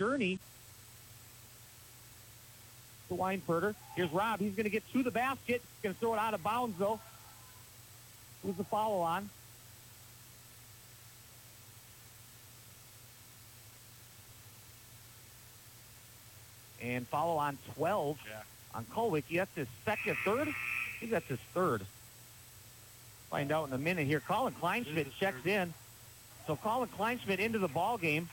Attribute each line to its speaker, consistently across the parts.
Speaker 1: Cherney. The Weinberger. Here's Rob. He's going to get to the basket. Going to throw it out of bounds, though. Who's the follow on? And follow on 12 on Colwick. That's his third? I think that's his third. Find out in a minute here. Colin Kleinschmidt checks in. So Colin Kleinschmidt into the ball game.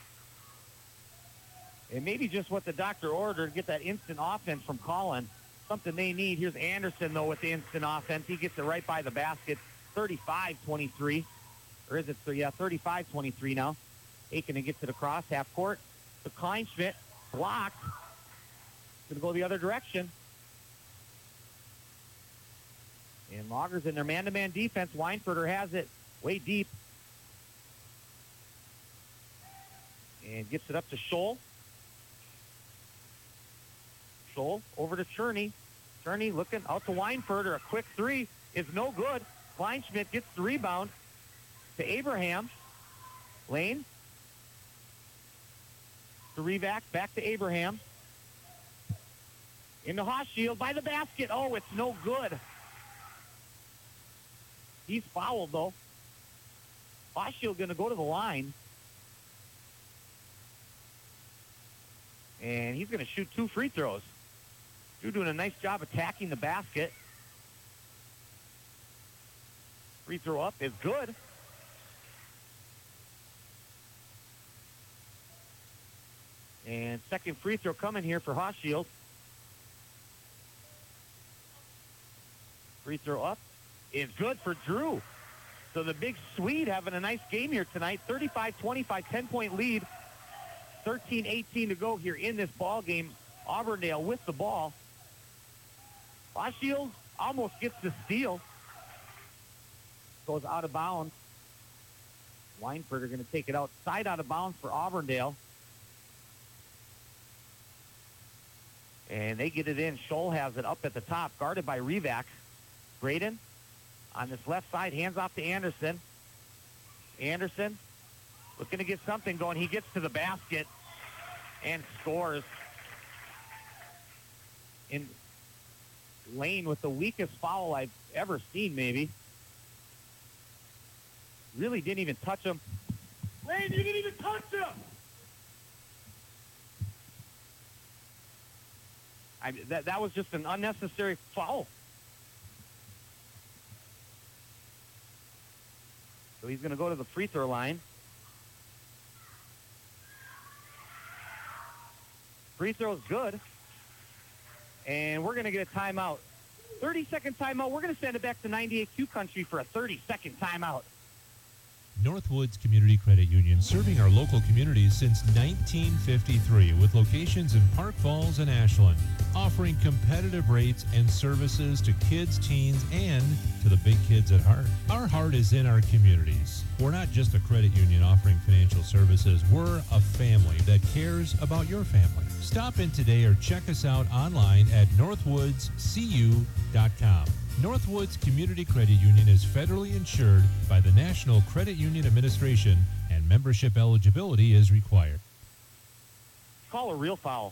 Speaker 1: And maybe just what the doctor ordered, get that instant offense from Colin. Something they need. Here's Anderson, though, with the instant offense. He gets it right by the basket. 35-23. Or is it? 35-23 now. Aiken gets it across half court. To Kleinschmidt. Blocked. Going to go the other direction. And Loggers in their man-to-man defense. Weinberger has it way deep. And gets it up to Scholl. Scholl over to Cherney. Cherney looking out to Weinberger. A quick three is no good. Kleinschmidt gets the rebound to Abraham. Lane. To Revac. Back to Abraham. Into Hochschild by the basket. Oh, it's no good. He's fouled, though. Hochschild going to go to the line. And he's going to shoot 2 free throws. Drew doing a nice job attacking the basket. Free throw up is good. And second free throw coming here for Hochschild. Free throw up is good for Drew. So the big Swede having a nice game here tonight. 35-25, 10-point lead. 13-18 to go here in this ball game. Auburndale with the ball. Hochschild almost gets the steal. Goes out of bounds. Weinberger going to take it outside out of bounds for Auburndale. And they get it in. Scholl has it up at the top, guarded by Revac. Braden on this left side, hands off to Anderson. Anderson looking to get something going. He gets to the basket and scores. In Lane with the weakest foul I've ever seen, maybe. Really didn't even touch him.
Speaker 2: Lane, you didn't even touch him!
Speaker 1: That was just an unnecessary foul. So he's going to go to the free throw line. Free throw's good. And we're going to get a timeout. 30-second timeout. We're going to send it back to 98Q Country for a 30-second timeout.
Speaker 3: Northwoods Community Credit Union, serving our local communities since 1953 with locations in Park Falls and Ashland, offering competitive rates and services to kids, teens, and to the big kids at heart. Our heart is in our communities. We're not just a credit union offering financial services. We're a family that cares about your family. Stop in today or check us out online at northwoodscu.com. Northwoods Community Credit Union is federally insured by the National Credit Union Administration, and membership eligibility is required.
Speaker 1: Call a real foul.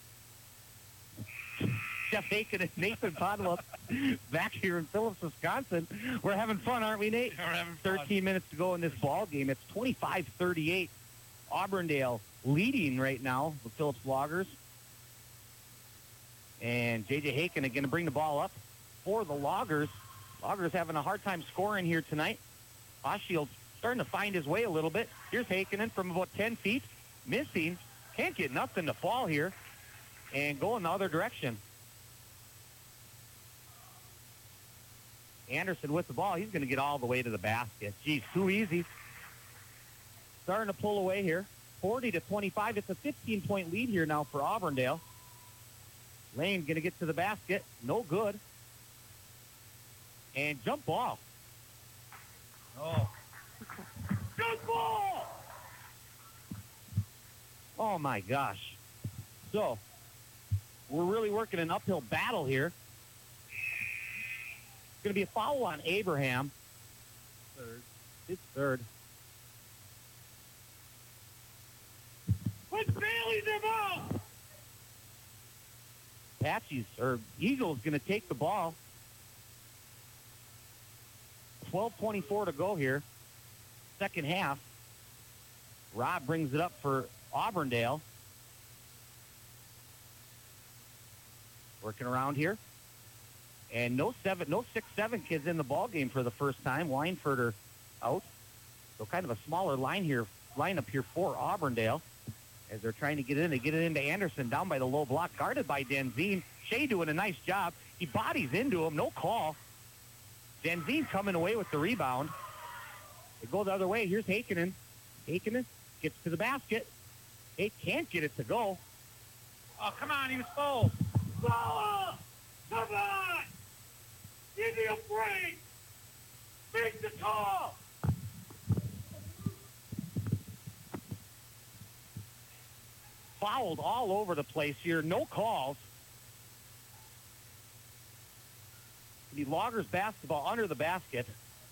Speaker 1: Jeff Aiken and Nathan Podlup back here in Phillips, Wisconsin. We're having fun, aren't we, Nate?
Speaker 2: We're having fun.
Speaker 1: 13 minutes to go in this ball game. It's 25-38. Auburndale leading right now, the Phillips Loggers. And J.J. Haken going to bring the ball up for the Loggers. Loggers having a hard time scoring here tonight. Hochschild starting to find his way a little bit. Here's Hakinen from about 10 feet. Missing. Can't get nothing to fall here. And going the other direction. Anderson with the ball. He's going to get all the way to the basket. Geez, too easy. Starting to pull away here. 40-25. It's a 15-point lead here now for Auburndale. Lane going to get to the basket. No good. And jump ball.
Speaker 2: Oh.
Speaker 1: Jump ball! Oh, my gosh. So, we're really working an uphill battle here. It's going to be a foul on Abraham.
Speaker 2: Third.
Speaker 1: It's third.
Speaker 2: What's Bailey Belly them out!
Speaker 1: Apaches, or Eagles, going to take the ball. 12:24 to go here. Second half. Rob brings it up for Auburndale. Working around here. And no 6'7" kids in the ball game for the first time. Weinfurter out. So kind of a smaller lineup here for Auburndale as they're trying to get it in. They get it into Anderson down by the low block, guarded by Denzine. Shea doing a nice job. He bodies into him, no call. Denzine coming away with the rebound. They go the other way. Here's Heikkinen. Heikkinen gets to the basket. They can't get it to go.
Speaker 2: Oh, come on, he was full. Ball! Come on! Give me a break! Make the call!
Speaker 1: Fouled all over the place here. No calls. The Loggers basketball under the basket.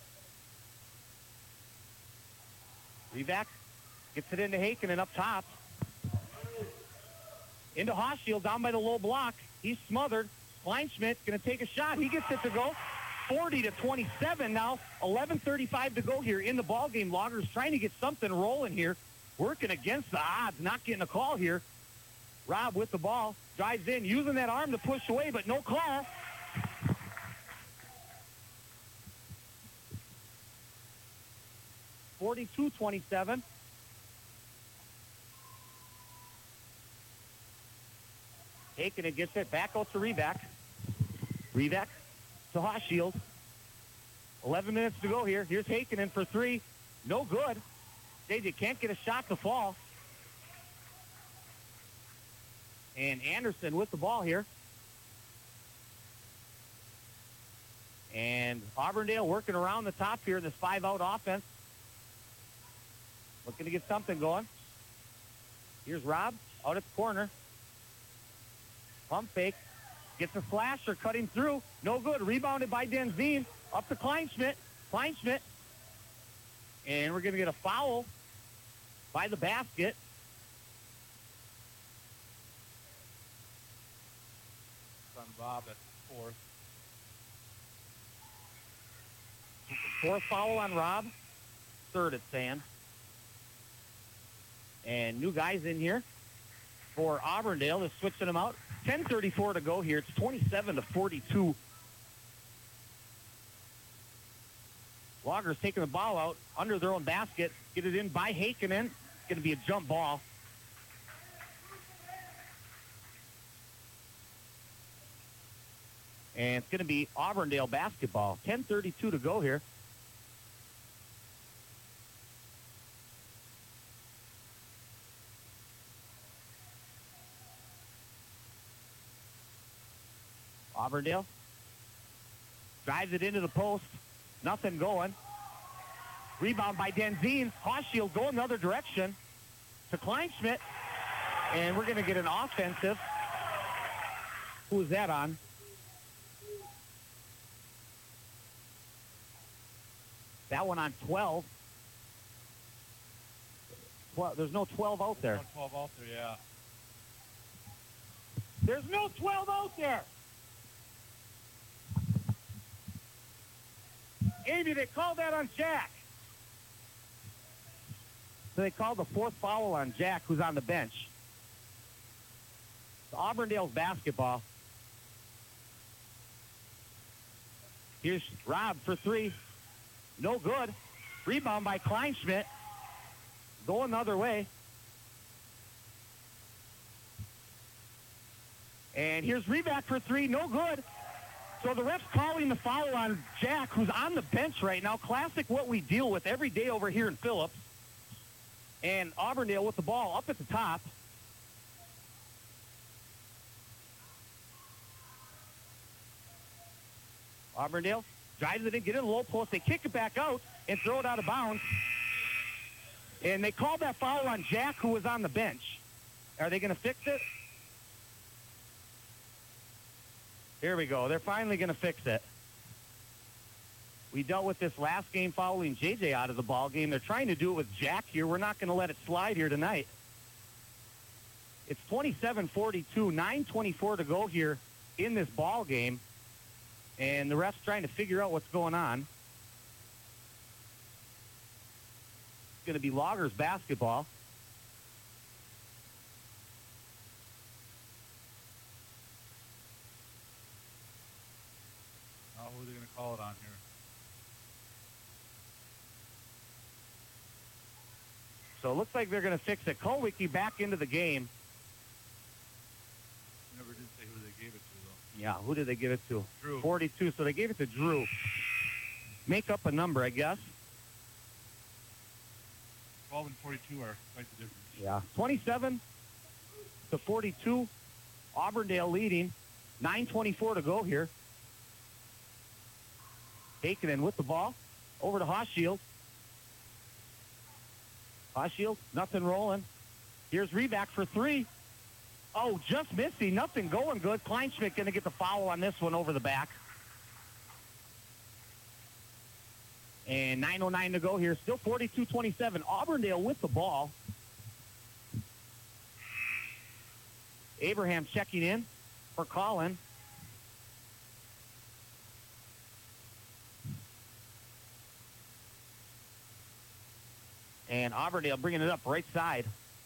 Speaker 1: Revac gets it into Heikkinen up top. Into Hochschild down by the low block. He's smothered. Kleinschmidt's going to take a shot. He gets it to go. 40-27 now. 11:35 to go here in the ball game. Loggers trying to get something rolling here. Working against the odds. Not getting a call here. Rob with the ball. Drives in. Using that arm to push away, but no call. (42-27). Heikkinen gets it back out to Revac. Revac to Hochschild. 11 minutes to go here. Here's Heikkinen for three. No good. JJ can't get a shot to fall. And Anderson with the ball here. And Auburndale working around the top here in this 5-out offense. Looking to get something going. Here's Rob out at the corner. Pump fake. Gets a slasher, cutting through. No good. Rebounded by Denzine. Up to Kleinschmidt. Kleinschmidt. And we're going to get a foul by the basket.
Speaker 2: On Bob at fourth.
Speaker 1: Fourth foul on Rob. Third it's saying. And new guys in here for Auburndale. They're switching them out. 10:34 to go here. It's 27-42. Loggers taking the ball out under their own basket. Get it in by Heikkinen. It's going to be a jump ball. And it's going to be Auburndale basketball. 10:32 to go here. Auburndale drives it into the post. Nothing going. Rebound by Denzine. Hochschild going the other direction to Kleinschmidt. And we're going to get an offensive. Who is that on? That one on 12. There's no 12 out there.
Speaker 2: No 12 out there, yeah.
Speaker 1: There's no 12 out there. Amy, they called that on Jack. So they called the fourth foul on Jack, who's on the bench. It's Auburndale's basketball. Here's Rob for three. No good. Rebound by Kleinschmidt. Going the other way. And here's Revac for three. No good. So the ref's calling the foul on Jack, who's on the bench right now. Classic what we deal with every day over here in Phillips. And Auburndale with the ball up at the top. Auburndale drives it in, get in the low post. They kick it back out and throw it out of bounds. And they called that foul on Jack, who was on the bench. Are they going to fix it? Here we go. They're finally going to fix it. We dealt with this last game fouling JJ out of the ball game. They're trying to do it with Jack here. We're not going to let it slide here tonight. It's 27-42, 9:24 to go here in this ball game. And the ref's trying to figure out what's going on. It's going to be Loggers basketball.
Speaker 2: Who are they going to call it on here?
Speaker 1: So it looks like they're going to fix it. Kulwicki back into the game.
Speaker 2: Never did say who they gave it to, though.
Speaker 1: Yeah, who did they give it to?
Speaker 2: Drew.
Speaker 1: 42, so they gave it to Drew. Make up a number, I guess.
Speaker 2: 12 and 42 are quite the difference.
Speaker 1: Yeah. 27-42. Auburndale leading. 9:24 to go here. Heikkinen with the ball. Over to Hochschild. Hochschild, nothing rolling. Here's Reback for three. Oh, just missing. Nothing going good. Kleinschmidt going to get the foul on this one over the back. And 9:09 to go here. Still 42-27. Auburndale with the ball. Abraham checking in for Colin. And Auburndale bringing it up right side.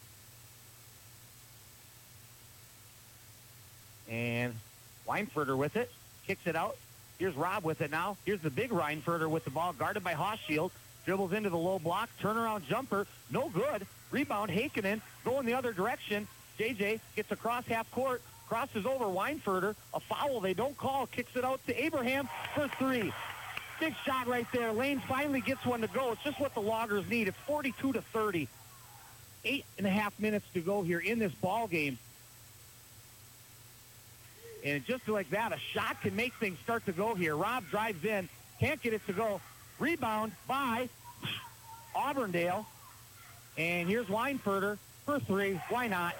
Speaker 1: And Weinfurter with it. Kicks it out. Here's Rob with it now. Here's the big Weinfurter with the ball. Guarded by Hochschild. Dribbles into the low block. Turnaround jumper. No good. Rebound. Heikkinen going the other direction. JJ gets across half court. Crosses over Weinfurter. A foul they don't call. Kicks it out to Abraham for three. Big shot right there. Lane finally gets one to go. It's just what the Loggers need. It's 42-30. 8.5 minutes to go here in this ball game. And just like that, a shot can make things start to go here. Rob drives in. Can't get it to go. Rebound by Auburndale. And here's Weinfurter for three. Why not?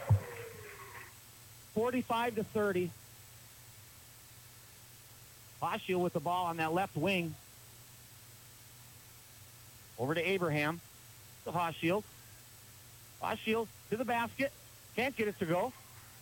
Speaker 1: 45-30. Hochschild with the ball on that left wing. Over to Abraham. To Hochschild. Hochschild to the basket. Can't get it to go.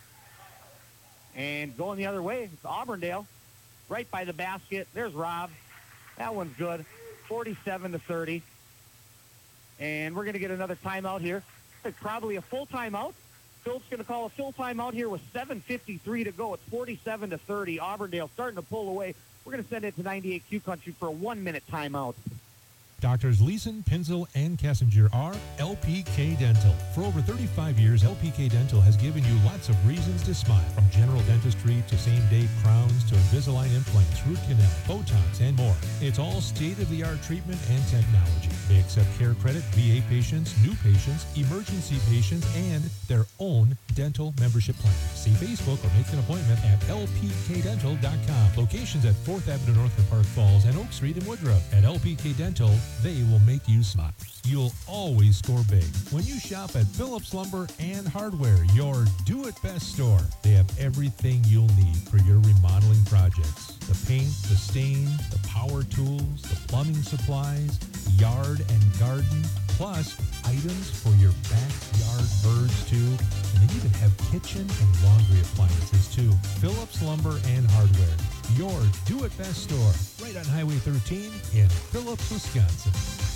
Speaker 1: And going the other way, it's Auburndale. Right by the basket. There's Rob. That one's good. 47-30. And we're going to get another timeout here. It's probably a full timeout. Phil's going to call a full timeout here with 7:53 to go. It's 47-30. Auburndale starting to pull away. We're going to send it to 98Q Country for a 1-minute timeout.
Speaker 3: Doctors Leeson, Pinzel, and Kessinger are LPK Dental. For over 35 years, LPK Dental has given you lots of reasons to smile. From general dentistry to same-day crowns to Invisalign implants, root canal, Botox, and more. It's all state-of-the-art treatment and technology. They accept care credit, VA patients, new patients, emergency patients, and their own dental membership plan. See Facebook or make an appointment at lpkdental.com. Locations at 4th Avenue North in Park Falls and Oak Street in Woodruff. At LPK Dental, they will make you smile. You'll always score big when you shop at Phillips Lumber and Hardware, your do-it-best store. They have everything you'll need for your remodeling projects. The paint, the stain, the power tools, the plumbing supplies, yard and garden, plus items for your backyard birds too. And they even have kitchen and laundry appliances too. Phillips Lumber and Hardware, your do-it-best store, right on Highway 13 in Phillips, Wisconsin.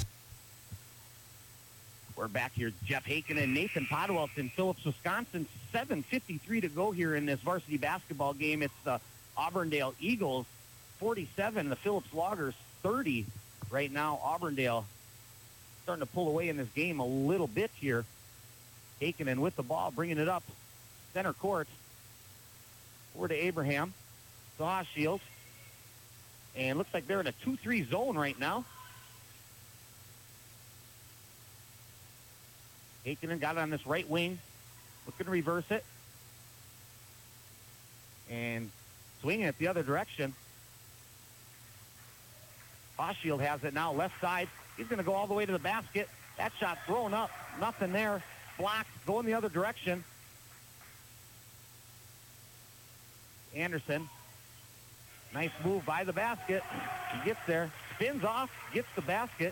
Speaker 1: We're back here. Jeff Heikkinen and Nathan Podwell in Phillips, Wisconsin. 7:53 to go here in this varsity basketball game. It's the Auburndale Eagles 47, the Phillips Loggers 30 right now. Auburndale starting to pull away in this game a little bit here. Heikkinen with the ball, bringing it up center court. Over to Abraham. Hochschild. And looks like they're in a 2-3 zone right now. Heikkinen got it on this right wing. Looking to reverse it. And swinging it the other direction. Hochschild has it now left side. He's going to go all the way to the basket. That shot thrown up. Nothing there. Blocked. Going the other direction. Anderson. Nice move by the basket. He gets there. Spins off. Gets the basket.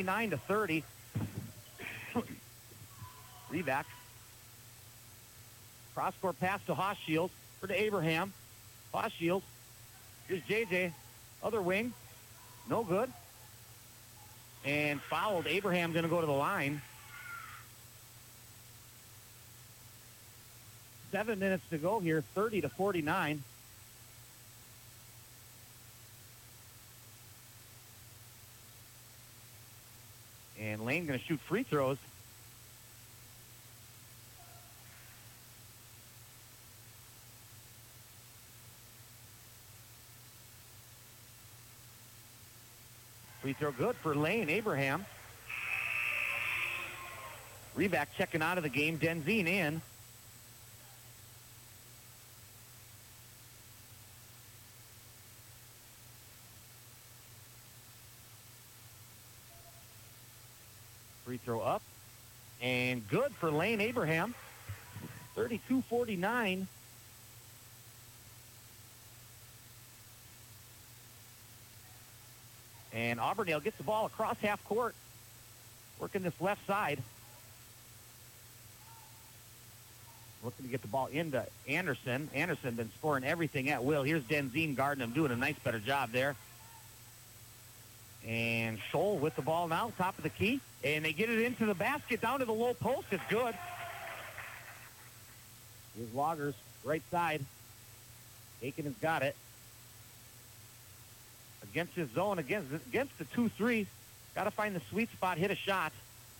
Speaker 1: 49-30. Reback. Cross-court pass to Hochschild for to Abraham. Hochschild. Here's JJ. Other wing. No good. And fouled. Abraham going to go to the line. 7 minutes to go here, 30-49. And Lane going to shoot free throws. Free throw good for Lane. Abraham. Reback checking out of the game. Denzine in. Free throw up. And good for Lane Abraham. 32-49. And Auburndale gets the ball across half court. Working this left side. Looking to get the ball into Anderson. Anderson been scoring everything at will. Here's Denzine guarding him, doing a nice, better job there. And Scholl with the ball now, top of the key. And they get it into the basket, down to the low post. It's good. Here's Loggers, right side. Aiken's got it. Against his zone, against the 2-3. Got to find the sweet spot, hit a shot.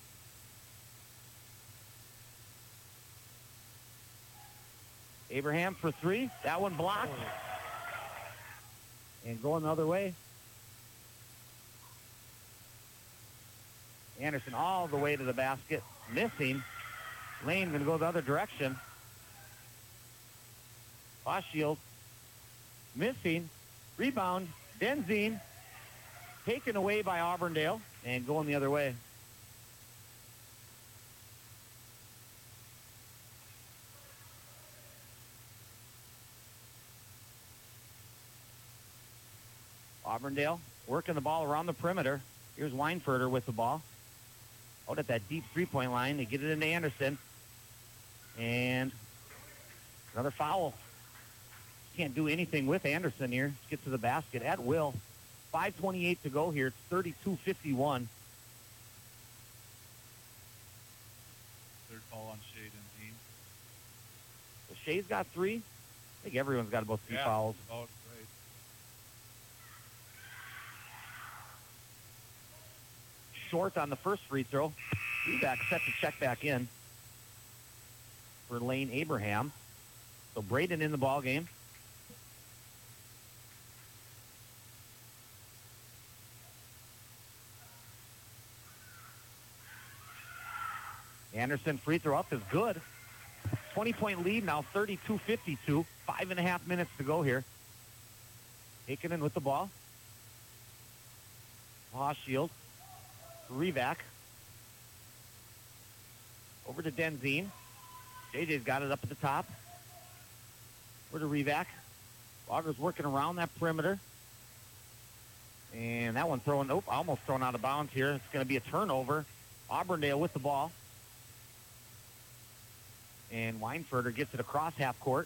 Speaker 1: Abraham for three. That one blocked. And going the other way. Anderson all the way to the basket. Missing. Lane going to go the other direction. Hochschild. Missing. Rebound. Denzine. Taken away by Auburndale. And going the other way. Auburndale working the ball around the perimeter. Here's Weinfurter with the ball. Out at that deep three-point line. They get it into Anderson. And another foul. Can't do anything with Anderson here. Just get to the basket at will. 5:28 to go here. It's 32-51.
Speaker 4: Third foul on Shea Denzine.
Speaker 1: So Shea's got three. I think everyone's got about three fouls.
Speaker 4: About right.
Speaker 1: Short on the first free throw. Reback set to check back in for Lane Abraham. So Braden in the ball game. Anderson free throw up is good. 20-point lead now, 32-52. 5.5 minutes to go here. Aikinen with the ball. Hochschild. Reback. Over to Denzine. JJ's got it up at the top. Over to Reback. Loggers working around that perimeter. And that one almost thrown out of bounds here. It's going to be a turnover. Auburndale with the ball. And Weinfurter gets it across half court.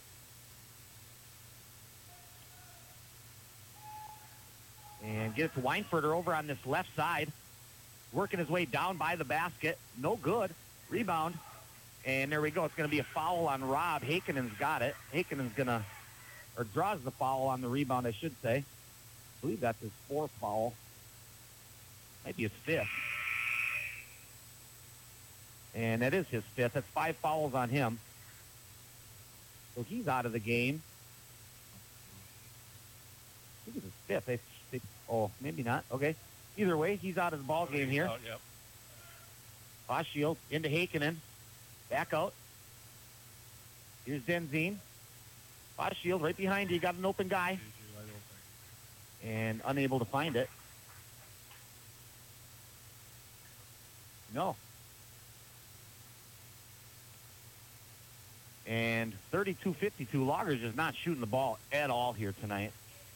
Speaker 1: And get it to Weinfurter over on this left side. Working his way down by the basket. No good. Rebound. And there we go. It's going to be a foul on Rob. Hakinen's got it. Hakinen's going to, or draws the foul on the rebound, I should say. I believe that's his fourth foul. Might be his fifth. And that is his fifth. That's 5 fouls on him. So he's out of the game. I think it's his fifth. Oh, maybe not. Okay. Either way, he's out of the ball game here.
Speaker 4: Out, yep.
Speaker 1: Hochschild into Hakinen. Back out. Here's Denzine. Hochschild right behind you. Got an open guy.
Speaker 4: JJ wide open.
Speaker 1: And unable to find it. No. And 32-52. Loggers is not shooting the ball at all here tonight.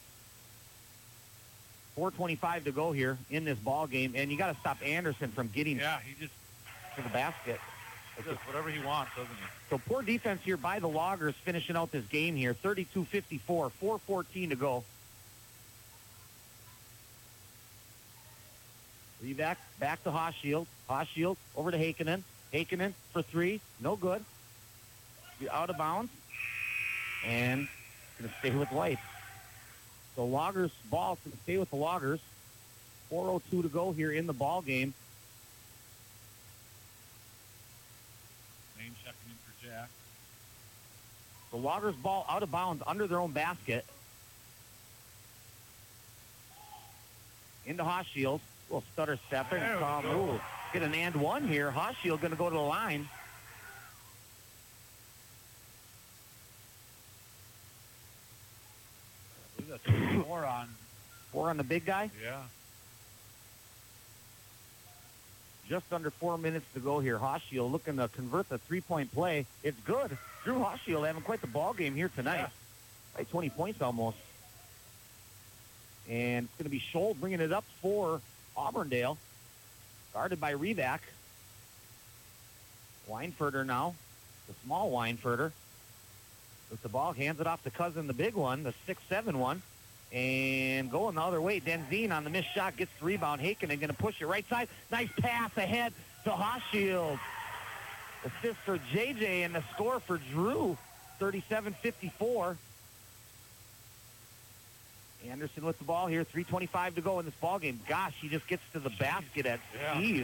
Speaker 1: 4:25 to go here in this ball game, and you got to stop Anderson from getting
Speaker 4: Yeah, he just
Speaker 1: to the basket.
Speaker 4: He does whatever he wants, doesn't he?
Speaker 1: So poor defense here by the Loggers finishing out this game here. 32-54, 4:14 to go. Reback, back to Hoshield. Hoshield over to Heikkinen. Heikkinen for three. No good. Out of bounds. And going to stay with White. So Loggers ball going to stay with the Loggers. 4:02 to go here in the ball game.
Speaker 4: Main checking in for Jack.
Speaker 1: The Loggers ball out of bounds under their own basket. Into Hoshield. Little stutter step and calm move. Get an and one here. Hoshield going to go to the line.
Speaker 4: I believe that's
Speaker 1: Four on the big guy.
Speaker 4: Yeah.
Speaker 1: Just under 4 minutes to go here. Hoshield looking to convert the three-point play. It's good. Drew Hoshield having quite the ball game here tonight.
Speaker 4: Yeah.
Speaker 1: By 20 points almost. And it's going to be Scholl bringing it up for Auburndale. Guarded by Reback. Weinfurter now. The small Weinfurter. With the ball, hands it off to Cousin, the big one, the 6'7" one. And going the other way, Denzine on the missed shot gets the rebound. Heikkinen going to push it right side. Nice pass ahead to Hoshield. Assist for JJ and the score for Drew, 37-54. Anderson with the ball here, 3:25 to go in this ball game. Gosh, he just gets to the basket at ease.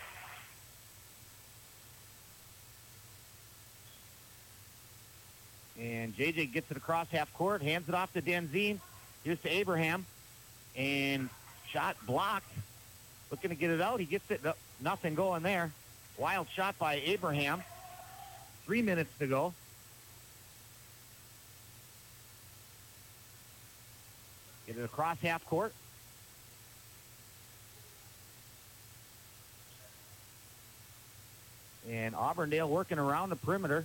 Speaker 1: And JJ gets it across half court, hands it off to Denzine. Here's to Abraham. And shot blocked. Looking to get it out. He gets it. No, nothing going there. Wild shot by Abraham. 3 minutes to go. Get it across half court. And Auburndale working around the perimeter.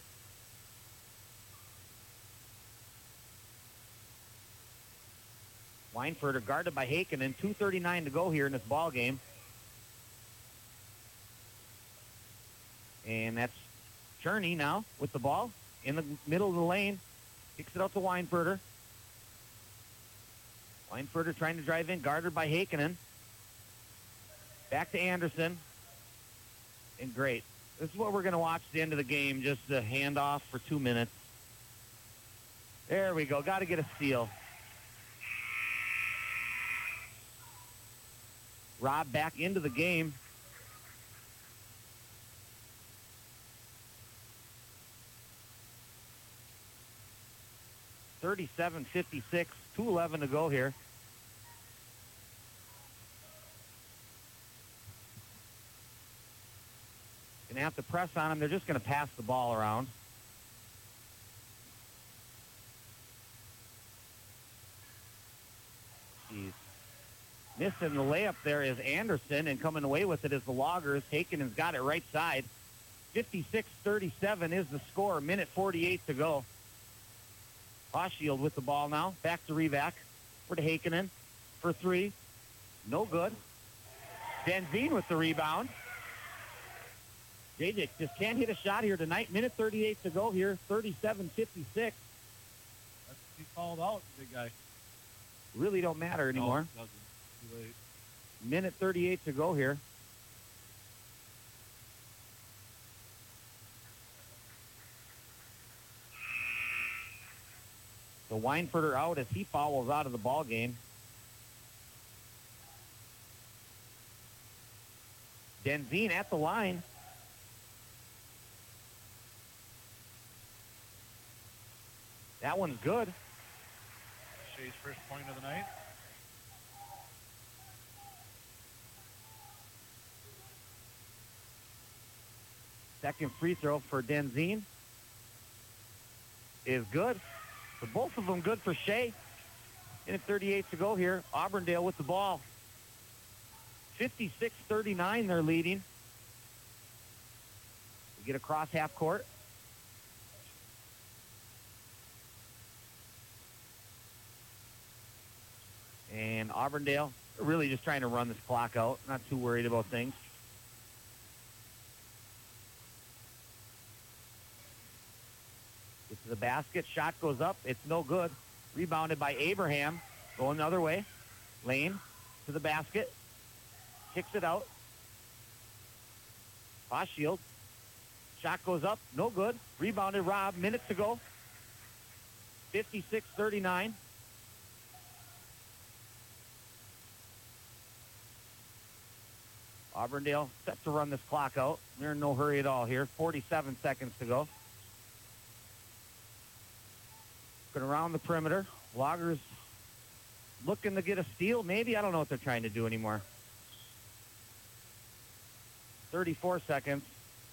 Speaker 1: Weinfurter guarded by Heikkinen. 2:39 to go here in this ball game. And that's Cherney now with the ball in the middle of the lane. Kicks it out to Weinfurter. Weinfurter trying to drive in, guarded by Heikkinen. Back to Anderson. And great. This is what we're going to watch at the end of the game, just a handoff for 2 minutes. There we go. Got to get a steal. Rob back into the game. (37-56), 2:11 to go here. Going to have to press on him. They're just going to pass the ball around. Jeez. Missing the layup there is Anderson, and coming away with it is the Loggers. Heikkinen's got it right side. 56-37 is the score. Minute 48 to go. Hoshield with the ball now. Back to Revac. For to Heikkinen. For three. No good. Denzine with the rebound. JJ just can't hit a shot here tonight. Minute 38 to go here. 37-56.
Speaker 4: He called out, big guy.
Speaker 1: Really don't matter anymore.
Speaker 4: No, it doesn't. Too late.
Speaker 1: Minute 38 to go here. So Weinfurter out as he fouls out of the ball game. Denzine at the line. That one's good.
Speaker 4: Shea's first point of the night.
Speaker 1: Second free throw for Denzine is good. For both of them, good for Shea. Minute 38 to go here. Auburndale with the ball. 56-39 they're leading. We get across half court. And Auburndale really just trying to run this clock out. Not too worried about things. to the basket. Shot goes up. It's no good. Rebounded by Abraham. Going the other way. Lane to the basket. Kicks it out. Oshield. Shot goes up. No good. Rebounded Rob. Minutes to go. 56-39. Auburndale set to run this clock out. They're in no hurry at all here. 47 seconds to go. Going around the perimeter. Loggers looking to get a steal. Maybe. I don't know what they're trying to do anymore. 34 seconds.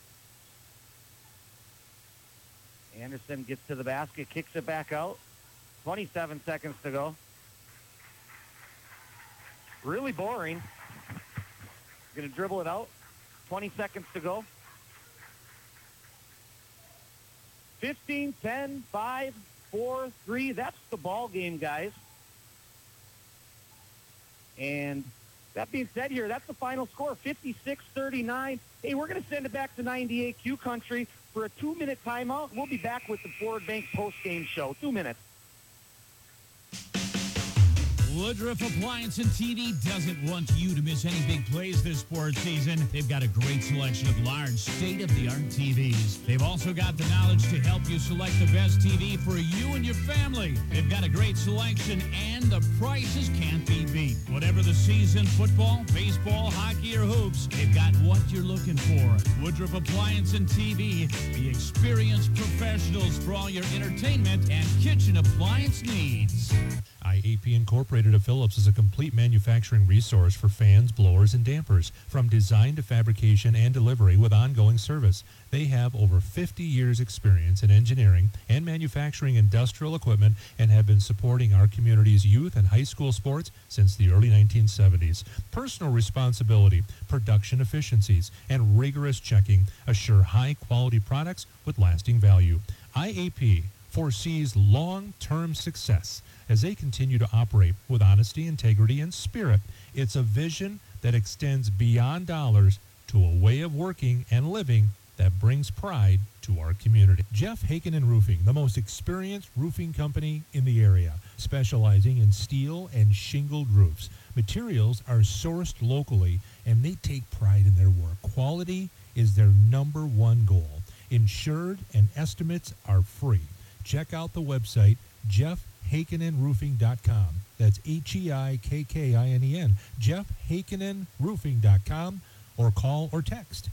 Speaker 1: Anderson gets to the basket, kicks it back out. 27 seconds to go. Really boring. Going to dribble it out. 20 seconds to go. 15, 10, 5, 4, 3. That's the ball game, guys. And that being said here, that's the final score, 56-39. Hey, we're going to send it back to 98Q Country for a 2-minute timeout. We'll be back with the Forward Bank post-game show. 2 minutes.
Speaker 5: Woodruff Appliance and TV doesn't want you to miss any big plays this sports season. They've got a great selection of large, state-of-the-art TVs. They've also got the knowledge to help you select the best TV for you and your family. They've got a great selection, and the prices can't be beat. Whatever the season, football, baseball, hockey, or hoops, they've got what you're looking for. Woodruff Appliance and TV, the experienced professionals for all your entertainment and kitchen appliance needs.
Speaker 3: IAP Incorporated of Phillips is a complete manufacturing resource for fans, blowers, and dampers, from design to fabrication and delivery with ongoing service. They have over 50 years experience in engineering and manufacturing industrial equipment and have been supporting our community's youth and high school sports since the early 1970s. Personal responsibility, production efficiencies, and rigorous checking assure high-quality products with lasting value. IAP foresees long-term success as they continue to operate with honesty, integrity, and spirit. It's a vision that extends beyond dollars to a way of working and living that brings pride to our community. Jeff Hakenin Roofing, the most experienced roofing company in the area, specializing in steel and shingled roofs. Materials are sourced locally, and they take pride in their work. Quality is their number one goal. Insured and estimates are free. Check out the website, JeffHakeninRoofing.com. That's HEIKKINEN, JeffHakeninRoofing.com, or call or text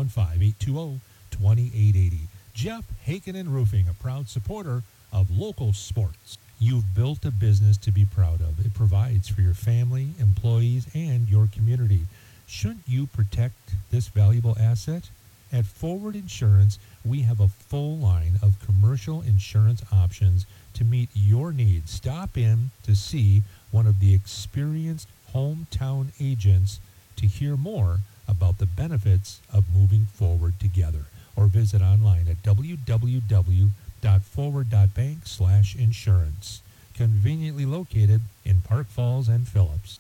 Speaker 3: 715-820-2880. Jeff Hakenin Roofing, a proud supporter of local sports. You've built a business to be proud of. It provides for your family, employees, and your community. Shouldn't you protect this valuable asset? At Forward Insurance, we have a full line of commercial insurance options to meet your needs. Stop in to see one of the experienced hometown agents to hear more about the benefits of moving forward together, or visit online at www.forward.bank/insurance. Conveniently located in Park Falls and Phillips.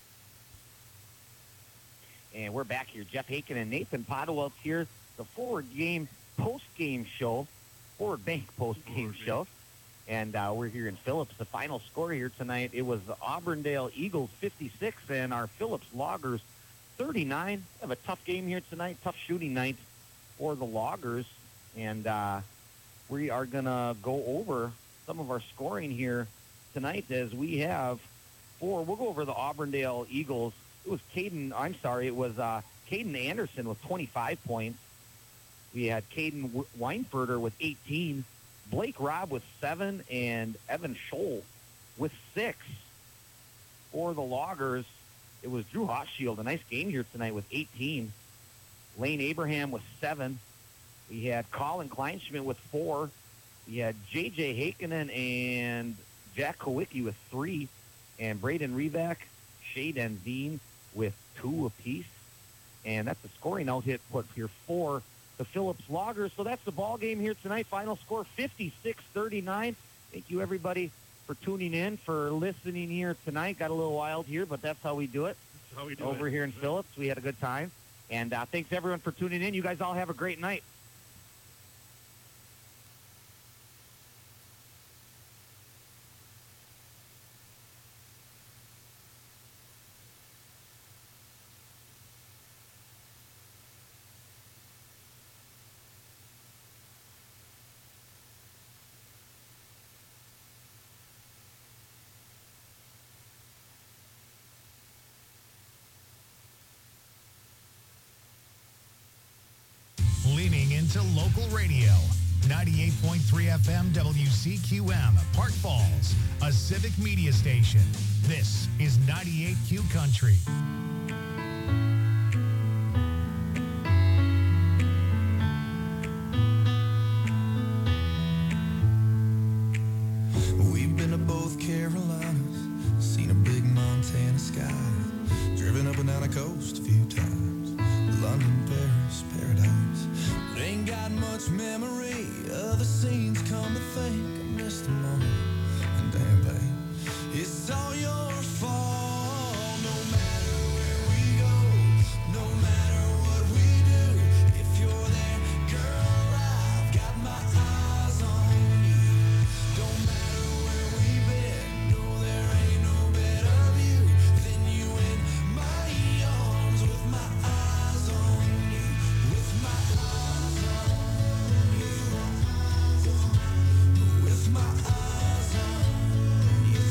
Speaker 1: And we're back here. Jeff Haken and Nathan Podewelt here. The Forward Game post-game show, Forward Bank post-game show. And we're here in Phillips. The final score here tonight, it was the Auburndale Eagles 56 and our Phillips Loggers 39. We have a tough game here tonight, tough shooting night for the Loggers. And we are going to go over some of our scoring here tonight as we have we'll go over the Auburndale Eagles. It was Caden Anderson with 25 points. We had Caden Weinfurter with 18, Blake Robb with 7, and Evan Scholl with 6. For the Loggers, it was Drew Hochschild, a nice game here tonight with 18. Lane Abraham with 7. We had Colin Kleinschmidt with 4. We had J.J. Hakenin and Jack Kowicki with 3. And Braden Reback, Shea Denzine with 2 apiece. And that's the scoring out hit put here for the Phillips Loggers. So that's the ball game here tonight. Final score 56-39. Thank you, everybody, for tuning in, for listening here tonight. Got a little wild here, but that's how we do it.
Speaker 2: That's how we do
Speaker 1: Over
Speaker 2: it.
Speaker 1: here in Phillips, we had a good time. And thanks, everyone, for tuning in. You guys all have a great night.
Speaker 6: into local radio. 98.3 FM WCQM, Park Falls, a civic media station. This is 98Q Country.
Speaker 7: We've been to both Carolinas, seen a big Montana sky, driven up and down the coast a few times, London, Paris, paradise. But ain't got much memory of the scenes, come to think I missed them all. And damn, babe, it's all your fault. No matter where we go, no matter what we do, if you're there, girl, I've got my eyes on you. Don't matter where we've been, no, there ain't no better view than you in my arms with my eyes on you, with my eyes on you, with my eyes on you.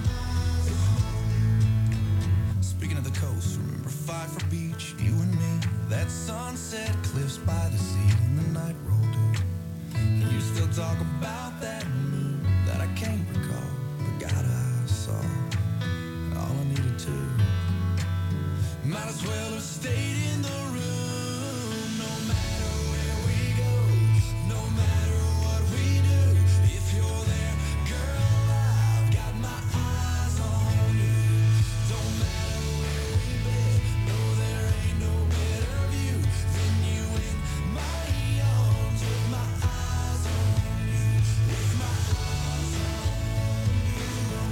Speaker 7: Speaking of the coast, remember Pfeiffer Beach, you and me, that sunset, cliffs by the sea, and the night rolled in. You still talk about that moon that I can't recall, but God, I saw all I needed to. Might as well have stayed in the room. No matter where we go, no matter what we do, if you're there, girl, I've got my eyes on you. Don't matter where we've been, no, there ain't no better view than you in my arms with my eyes on you, with my eyes on you,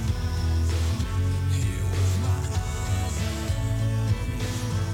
Speaker 7: here with my eyes on you.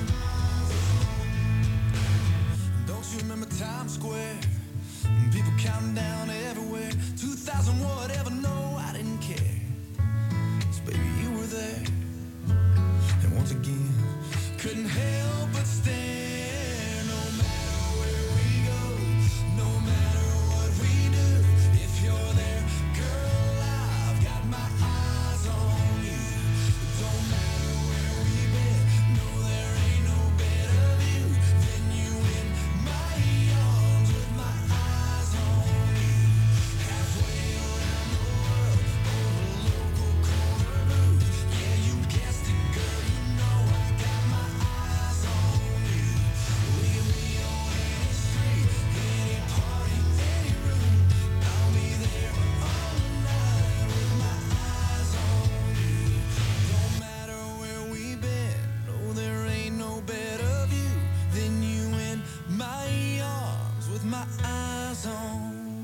Speaker 7: Don't you remember Times Square? People counting down everywhere. 2000 whatever, no, I didn't care. 'Cause baby, you were there. And once again, couldn't help but stare. No matter where we go, no matter what we do, if you're there, girl, I've got my eyes on you. Don't matter where we've been, no, there ain't no better view than you in my arms with my eyes on you. Halfway around the world, over local corner booth. Yeah, you guessed it, girl, you know I got my eyes on you. Leave me on any street, any party, any room. I'll be there all night with my eyes on you. Don't matter where we've been, no, there ain't no better view than you in my arms with my eyes on.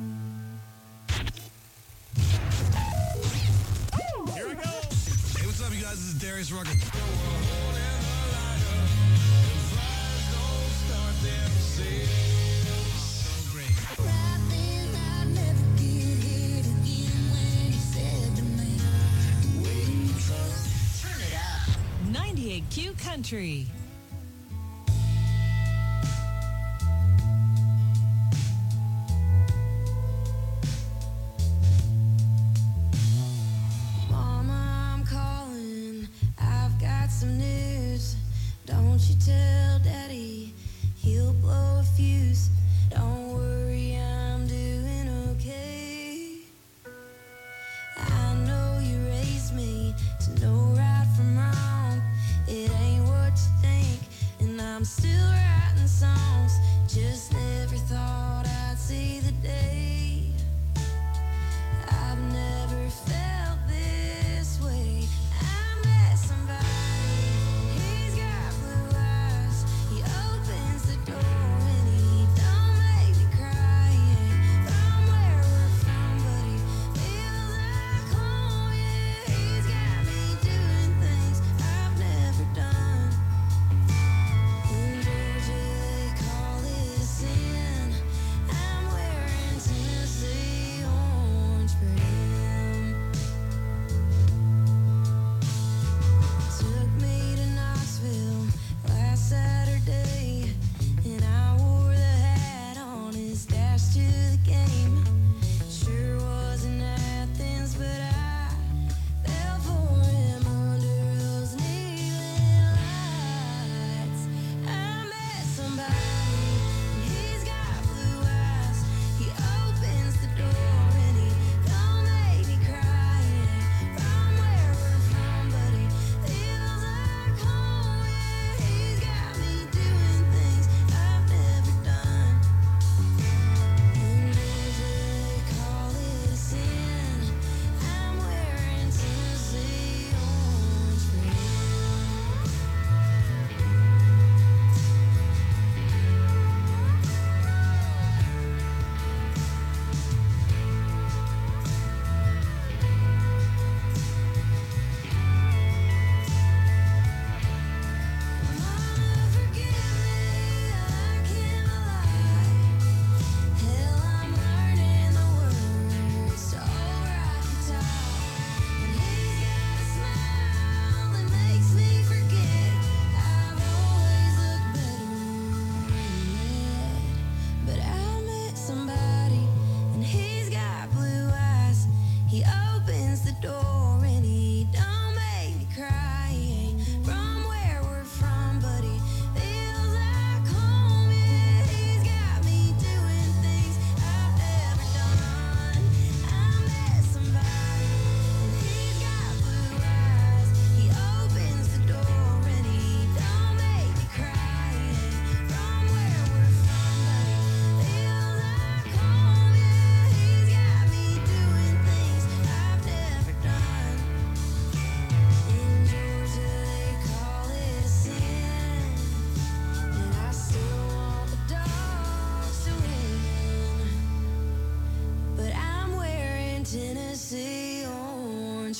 Speaker 7: Here we go. Hey, what's up, you guys? This is Darius Rucker. Great.
Speaker 8: 98Q Country.
Speaker 9: Mama, I'm calling. I've got some news. Don't you tell Daddy, he'll blow a fuse. Don't worry, I'm doing okay. I know you raised me to know right from wrong. It ain't what you think.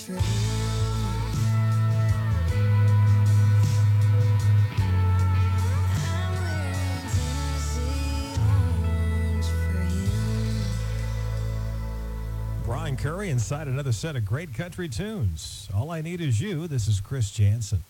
Speaker 9: for him. I'm wearing Tennessee orange for him.
Speaker 10: Brian Curry inside another set of great country tunes. All I Need Is You. This is Chris Jansen.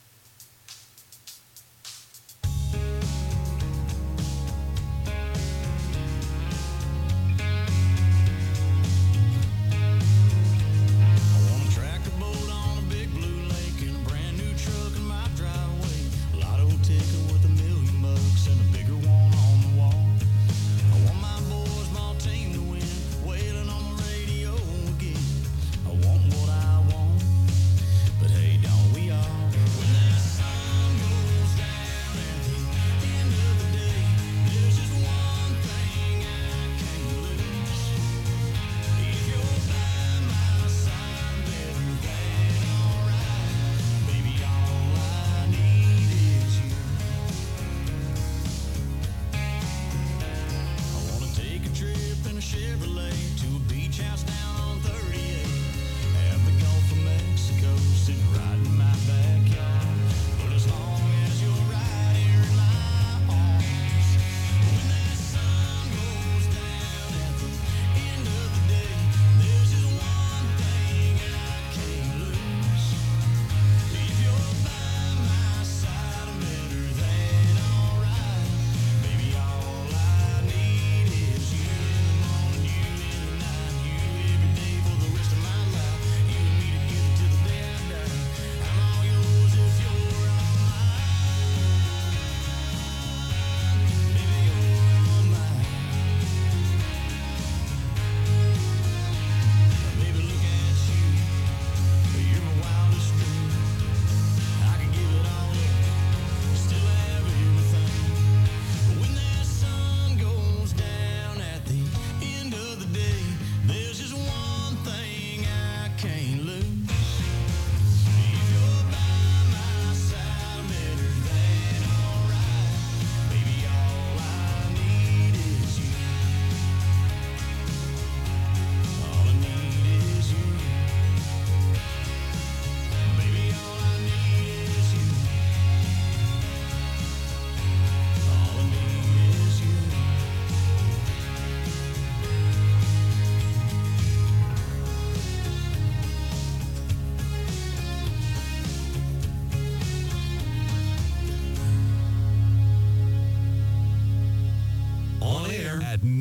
Speaker 11: At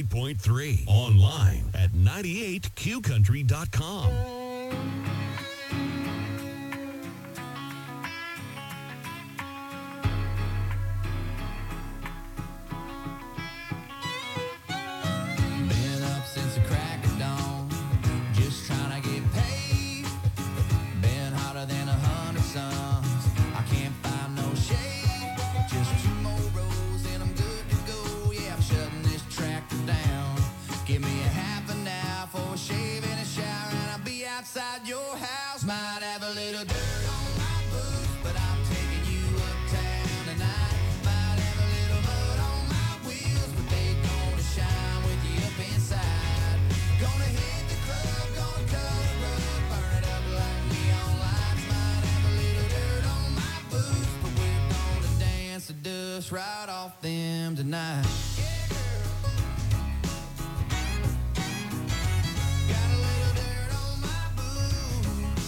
Speaker 11: 98.3. Online at 98qcountry.com.
Speaker 7: Been up since the crack of dawn, just trying to get paid. Been hotter than 100 suns, I can't find no shade. Just 2 more rows and I'm good to go. Yeah, I'm shutting this tractor down. Give me a half an hour for a shave and a shower, and I'll be outside your house. Might have a little dirt on my boots, but I'm taking you uptown tonight. Might have a little mud on my wheels, but they gonna shine with you up inside. Gonna hit the club, gonna cut a rug, burn it up like neon lights. Might have a little dirt on my boots, but we're gonna dance the dust right off them tonight. Got a little dirt on my boots.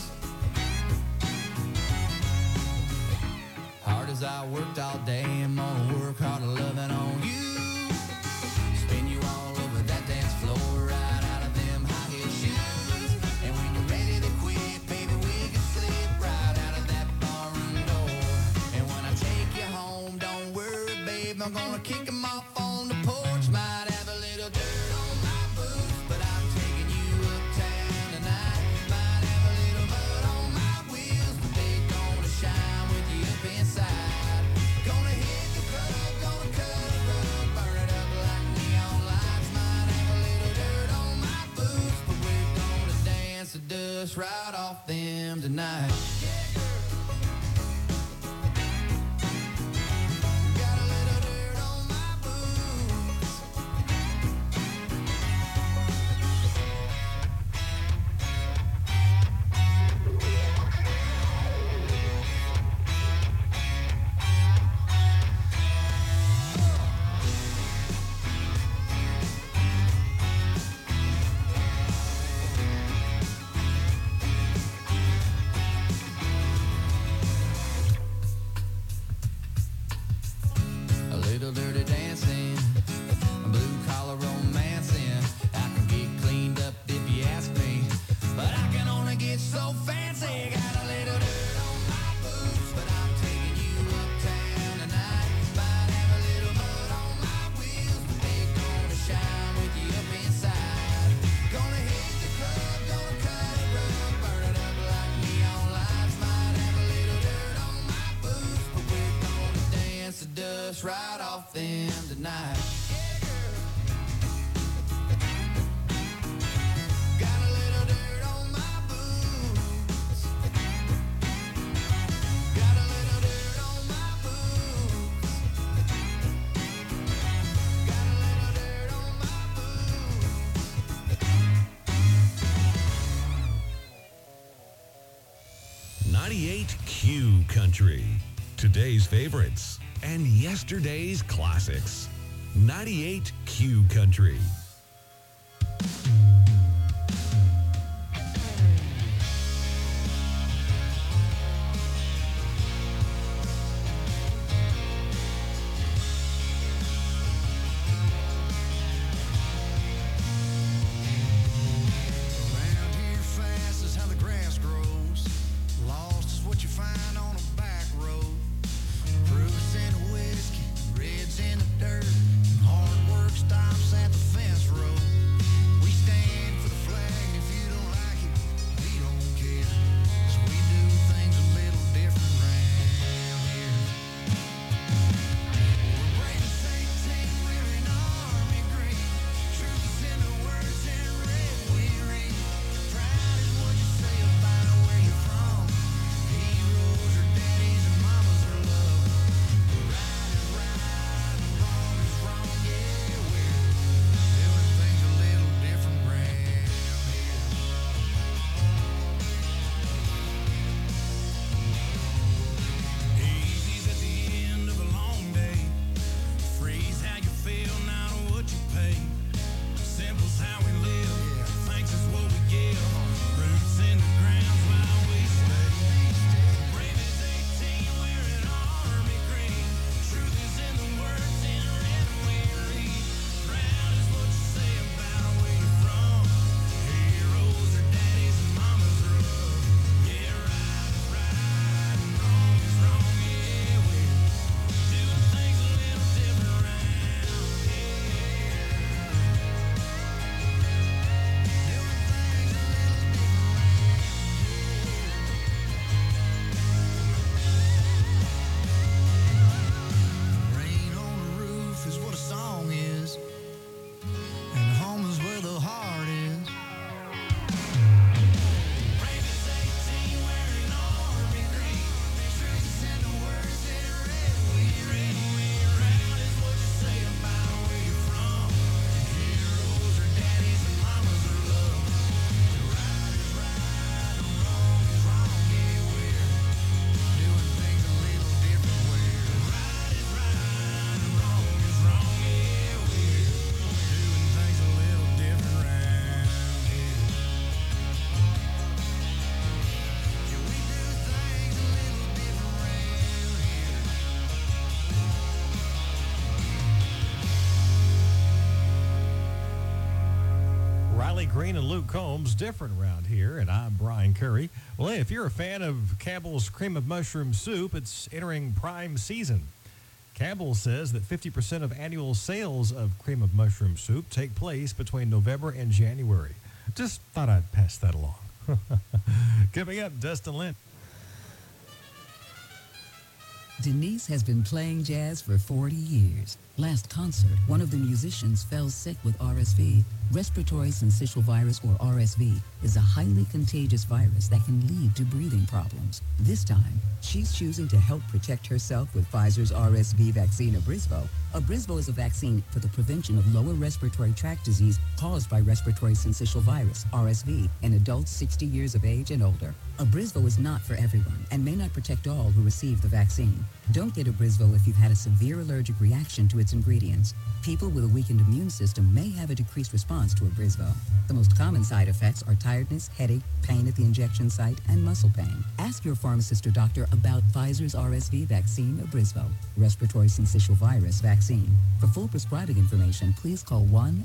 Speaker 7: Hard as I worked all day, I'm gonna work harder loving on you. Spin you all over that dance floor, right out of them high heel shoes. And when you're ready to quit, baby, we can slip right out of that barroom door. And when I take you home, don't worry, babe, I'm gonna kick 'em off on the porch. Might have a little dirt on my boots, but I'm taking you uptown tonight. Might have a little mud on my wheels, but they gonna shine with you up inside. Gonna hit the club, gonna cut a rug, burn it up like neon lights. Might have a little dirt on my boots, but we're gonna dance the dust right off them tonight. Got a little dirt on my boots.
Speaker 11: 98Q Country. Today's favorites and yesterday's classics. 98Q Country.
Speaker 7: Around here fast is how the grass grows. Lost is what you find on a back road. Proofs in the whiskey, reds in the dirt. And hard work stops at the fence road. We stand for the flag, and if you don't like it, we don't care. 'Cause we do things a little different round here. We're brave as 18, wearing army green. Truth is in the words in red we read. Pride is what you say about where you're from. Heroes are daddies and mamas are love. Right is right and wrong is wrong. Yeah, we're doing things a little different round here. Easy's at the end of a long day. Freeze how you feel, not what you pay. Simple's how we live. Thanks is what we give. Roots in the ground's why we stay. Brave as 18, wearing army green. Truth is in the words in red we read. Proud is what you say about where you're from. Heroes are daddies and mamas are love. Yeah, right is right and wrong is wrong. Yeah, we're doing things a little different around here. Rain on the roof is what a song is, and home is where the heart is. Brave as 18, wearing army green. Truth is in the words in red we read. Proud is what you say about where you're from. Heroes are daddies and mamas are love. Right is right and wrong is wrong. Yeah, we're doing things a little different. Right is right and wrong is wrong. Yeah, we're doing things a little different round here. Yeah, we do things a little different round here.
Speaker 10: Riley Green and Luke Combs, different around here, and I'm Brian Curry. Well, hey, if you're a fan of Campbell's Cream of Mushroom Soup, it's entering prime season. Campbell says that 50% of annual sales of Cream of Mushroom Soup take place between November and January. Just thought I'd pass that along. Coming up, Dustin Lynn.
Speaker 12: Denise has been playing jazz for 40 years. Last concert, one of the musicians fell sick with RSV. Respiratory syncytial virus, or RSV, is a highly contagious virus that can lead to breathing problems. This time, she's choosing to help protect herself with Pfizer's RSV vaccine, Abrysvo. Abrysvo is a vaccine for the prevention of lower respiratory tract disease caused by respiratory syncytial virus, RSV, in adults 60 years of age and older. Abrysvo is not for everyone and may not protect all who receive the vaccine. Don't get Abrysvo if you've had a severe allergic reaction to its ingredients. People with a weakened immune system may have a decreased response to Abrysvo. The most common side effects are tiredness, headache, pain at the injection site, and muscle pain. Ask your pharmacist or doctor about Pfizer's RSV vaccine, Abrysvo, respiratory syncytial virus vaccine. For full prescribing information, please call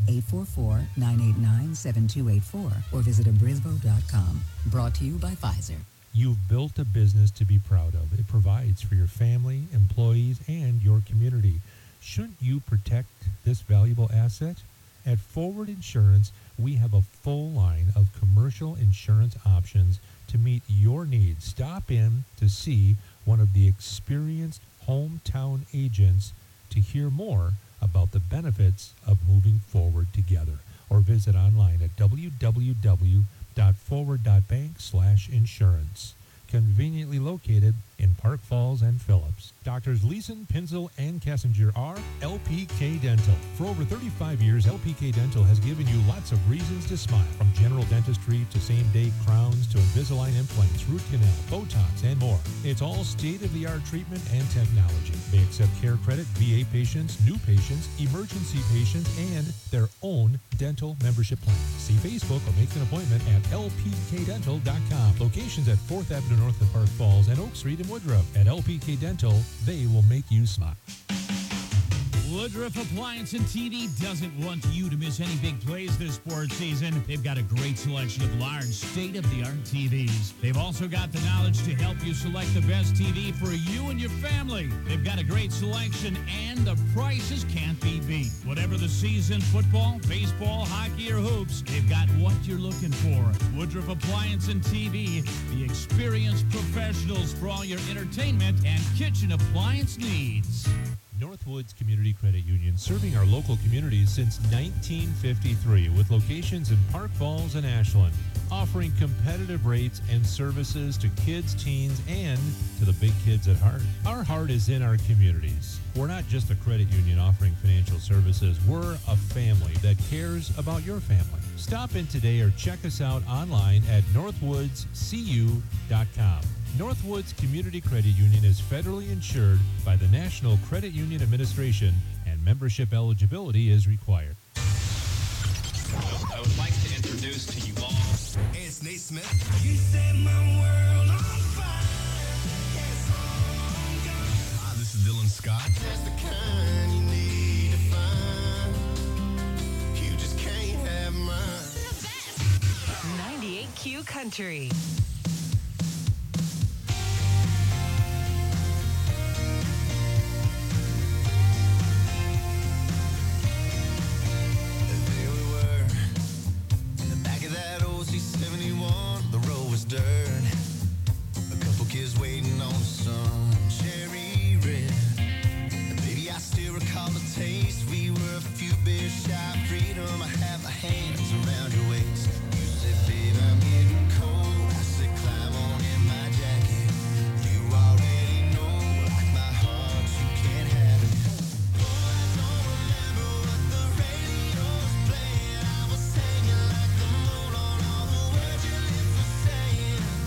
Speaker 12: 1-844-989-7284 or visit abrysvo.com. Brought to you by Pfizer.
Speaker 3: You've built a business to be proud of. It provides for your family, employees, and your community. Shouldn't you protect this valuable asset? At Forward Insurance, we have a full line of commercial insurance options to meet your needs. Stop in to see one of the experienced hometown agents to hear more about the benefits of moving forward together, or visit online at www.forward.bank/insurance. conveniently located in Park Falls and Phillips. Doctors Leeson, Pinzel, and Kessinger are LPK Dental. For over 35 years, LPK Dental has given you lots of reasons to smile. From general dentistry to same-day crowns to Invisalign implants, root canal, Botox, and more. It's all state-of-the-art treatment and technology. They accept care credit, VA patients, new patients, emergency patients, and their own dental membership plan. See Facebook or make an appointment at lpkdental.com. Locations at 4th Avenue North in Park Falls and Oak Street in Woodruff. At LPK Dental, they will make you smile.
Speaker 5: Woodruff Appliance and TV doesn't want you to miss any big plays this sports season. They've got a great selection of large, state-of-the-art TVs. They've also got the knowledge to help you select the best TV for you and your family. They've got a great selection, and the prices can't be beat. Whatever the season, football, baseball, hockey, or hoops, they've got what you're looking for. Woodruff Appliance and TV, the experienced professionals for all your entertainment and kitchen appliance needs.
Speaker 3: Northwoods Community Credit Union, serving our local communities since 1953 with locations in Park Falls and Ashland, offering competitive rates and services to kids, teens, and to the big kids at heart. Our heart is in our communities. We're not just a credit union offering financial services. We're a family that cares about your family. Stop in today or check us out online at northwoodscu.com. Northwoods Community Credit Union is federally insured by the National Credit Union Administration, and membership eligibility is required.
Speaker 13: I would like to introduce to you all.
Speaker 7: Hey, it's Nate Smith. You set my world on fire. Hi, this is Dylan Scott. That's the kind you need to find. You just can't have mine.
Speaker 8: 98Q Country.
Speaker 7: Dirt. A couple kids waiting on some cherry red. And baby, I still recall the taste. We were a few beers shy of freedom. I had my hands around your waist. You said, babe, I'm getting cold. I said, climb on in my jacket. You already know, like my heart, you can't have it. Oh, I don't remember what the radio was playing. I was hanging like the moon on all the words your lips were saying.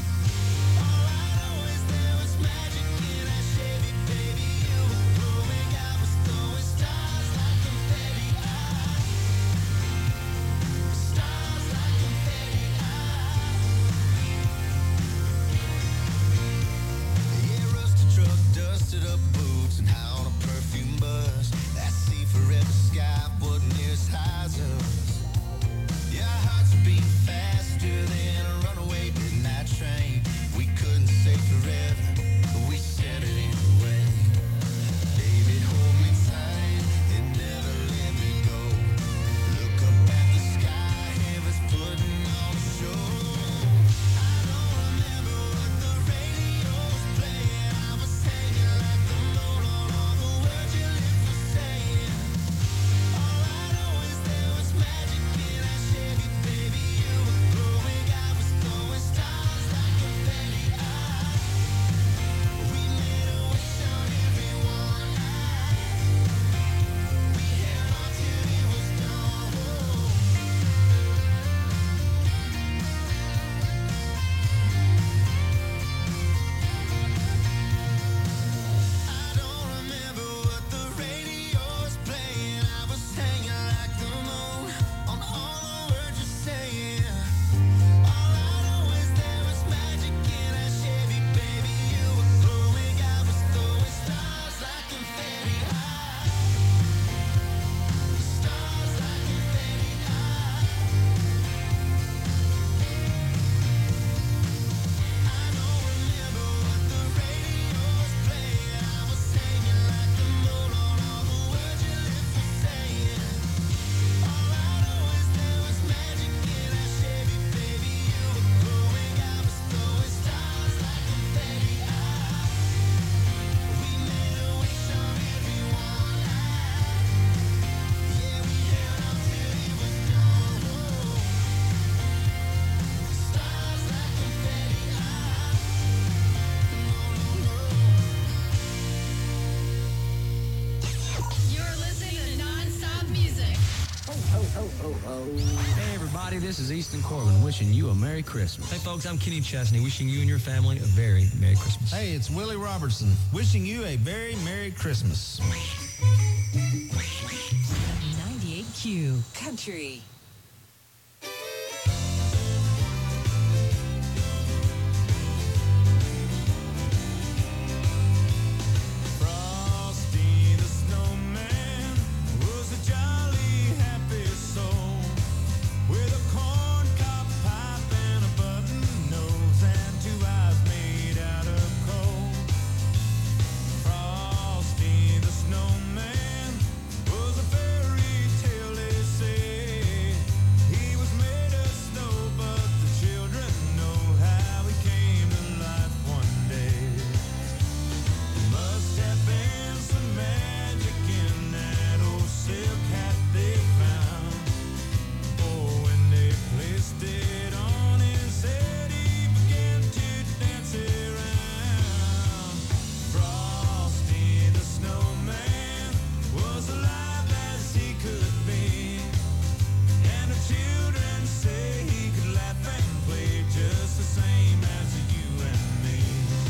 Speaker 14: Hey everybody, this is Easton Corbin wishing you a Merry Christmas.
Speaker 15: Hey folks, I'm Kenny Chesney wishing you and your family a very Merry Christmas.
Speaker 16: Hey, it's Willie Robertson wishing you a very Merry Christmas.
Speaker 8: 98Q Country.
Speaker 7: Frosty the snowman was a jolly happy soul with a corncob pipe and a button nose and two eyes made out of coal. Frosty the snowman was a fairy tale, they say. He was made of snow, but the children know how he came to life one day. Must have been some magic in that old silk hat they found. Oh, when they placed it on his head, he began to dance around. Frosty the snowman was alive as he could be, and the children say he could laugh and play just the same as you and me.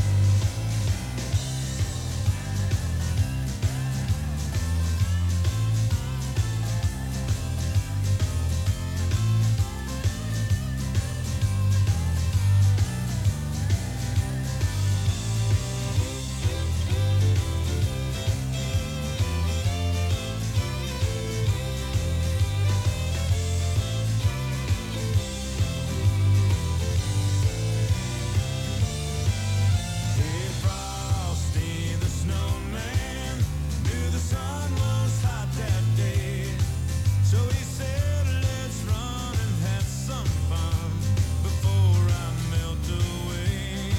Speaker 7: Hey, Frosty the snowman knew the sun was hot that day, so he said, let's run and have some fun before I melt away.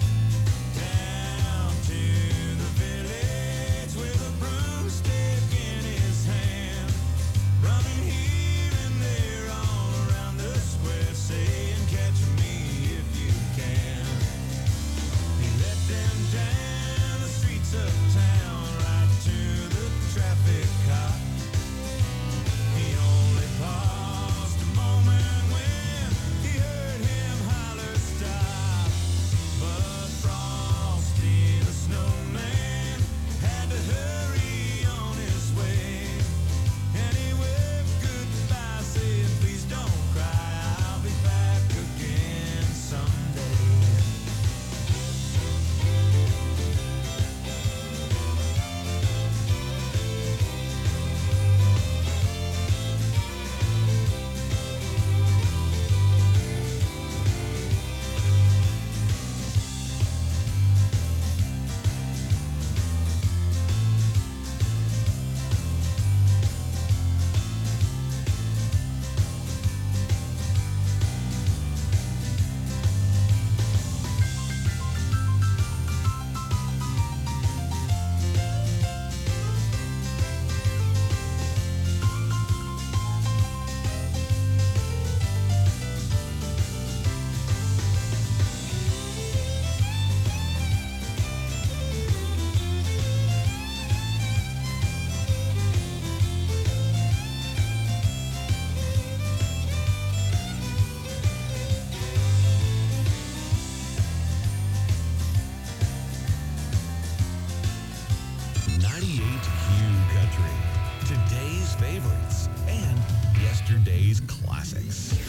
Speaker 7: Down to the village with a broomstick in his hand, running here and there all around the square, saying, catch me if you can. He led them down the streets of town, right to the traffic cop. He only paused a moment when he heard him holler, stop. But Frosty the snowman had to hurry on his way, and he waved goodbye, saying, please don't cry, I'll be back again someday.
Speaker 11: Country. Today's favorites and yesterday's classics.